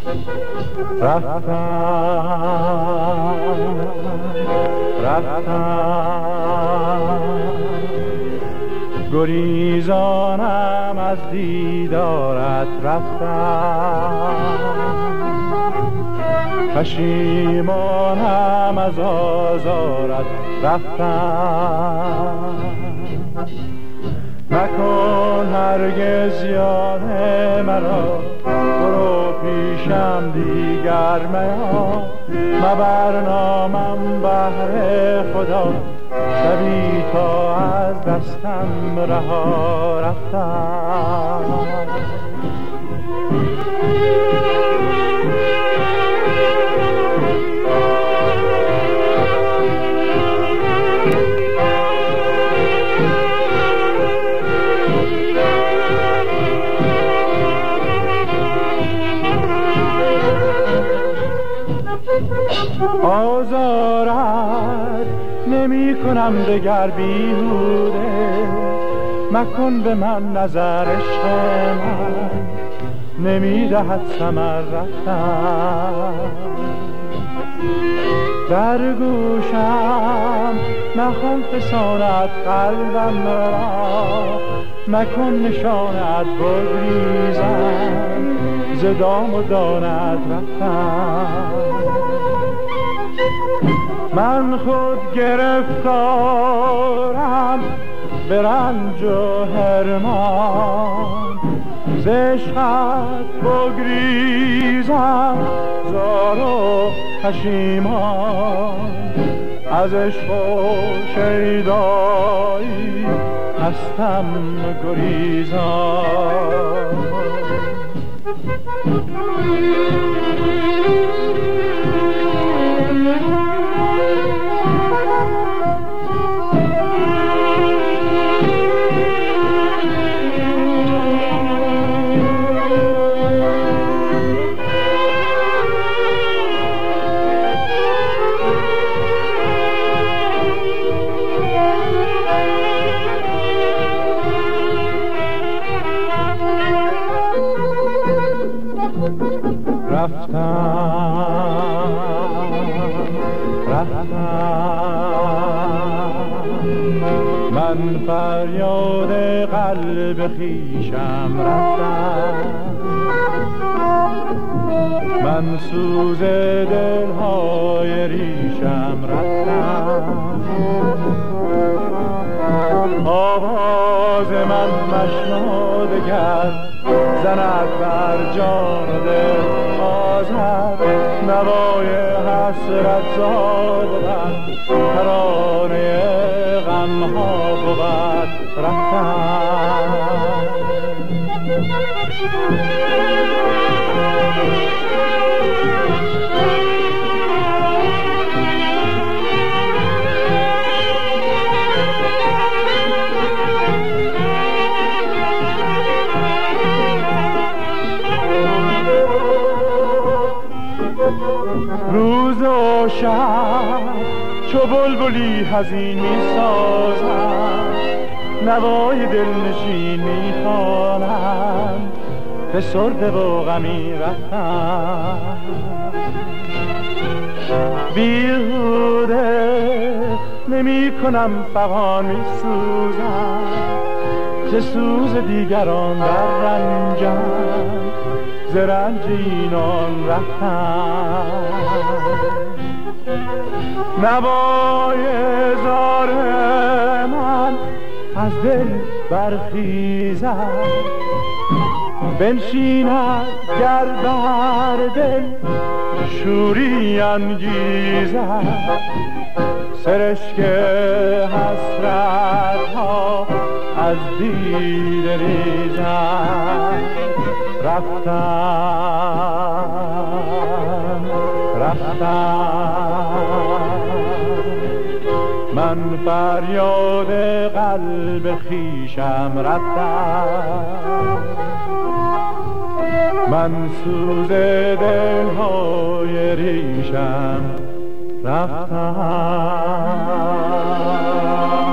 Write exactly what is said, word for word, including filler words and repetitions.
رفتم رفتم گریزانم از دیدارت رفتم پشیمانم از آزارت رفتم مکن هرگز یاد مرا برو پیشم دیگر میا مبر نامم بهر خدا شبی تا از دستم رها رفتم آزارت نمی کنم دگر بیهوده مکن به من نظر عشق من نمی دهد ثمر رفتن در گوشم مخوان فسانت قلبم را مکن نشانت بگریزم ز دام و دانت رفتن من خود گرفتارم به رنج و حرمان ز عشقت بگریزم زار و پشیمان از عشق و شیدایی هستم گریزان رفتم رفتم من فریاد قلب خویشم رفتم من سوز دلهای ریشم رفتم آواز من مشنو دگر زند بر جان و دل آزد نوای حسرت زاد بر ترانه غمها بود رفتن روز و شب چو بلبلی حزین می سازم نوای دلنشین می خوانم فسرده و غمی رفتم بیهوده نمی کنم فغان می سوزم چه سوز دیگران در رنجم ز رنج اینان رفتم نوای زار من از دل برخیزد بنشیند گر بر دل شوری انگیزد سرشک حسرت ها از دیده ریزد رفتم رفتم من فریاد قلب خویشم رفتم من سوز دلهای ریشم رفتم